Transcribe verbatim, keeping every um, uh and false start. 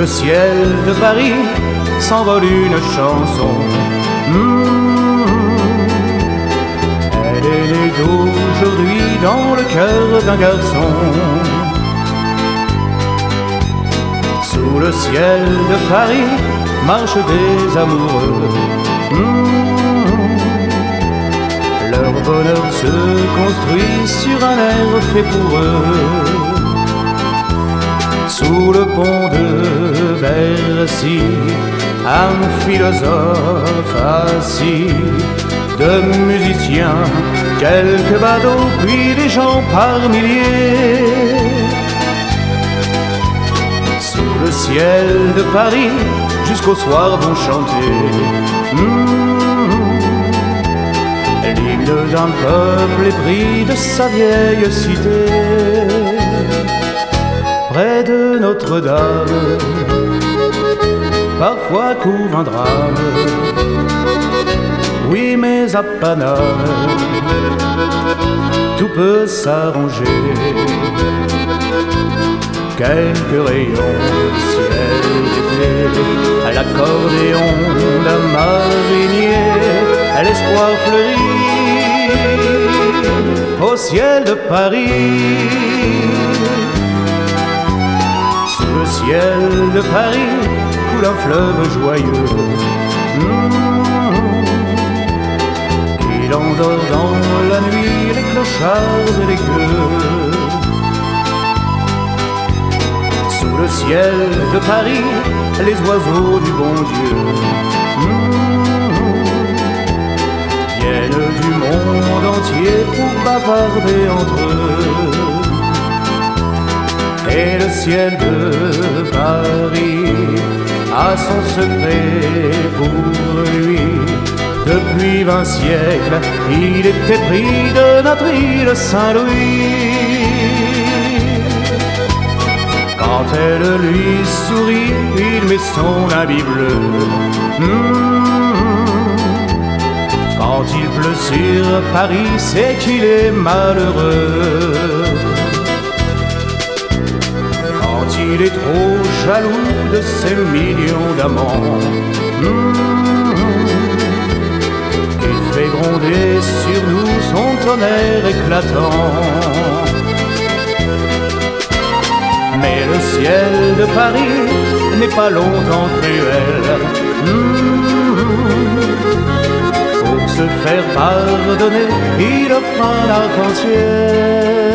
ciel de Paris s'envole une chanson. Mmh. Elle est née d'aujourd'hui dans le cœur d'un garçon. Sous le ciel de Paris marchent des amoureux. Mmh. Leur bonheur se construit sur un air fait pour eux. Sous le pont de Bercy, un philosophe assis, de musiciens, quelques badauds, puis des gens par milliers. Sous le ciel de Paris, jusqu'au soir vont chanter mmh, l'hymne d'un peuple épris de sa vieille cité. Près de Notre-Dame, parfois couvre un drame. Oui, mais à Paname, tout peut s'arranger. Quelques rayons de ciel d'été, à l'accordéon d'un marinier, à l'espoir fleurit au ciel de Paris. Sous le ciel de Paris coule un fleuve joyeux. Mmh. Il endort dans la nuit les clochards et les gueux. Sous le ciel de Paris, les oiseaux du bon Dieu mmh, viennent du monde entier pour bavarder entre eux. Et le ciel de Paris a son secret pour lui. Depuis vingt siècles, il était pris de notre île Saint-Louis. Quand elle lui sourit, il met son habit bleu. Mmh. Quand il pleut sur Paris, c'est qu'il est malheureux. Quand il est trop jaloux de ses millions d'amants, mmh, il fait gronder sur nous son tonnerre éclatant. Mais le ciel de Paris n'est pas longtemps cruel. Mmh. Pour se faire pardonner, il offre un arc-en-ciel.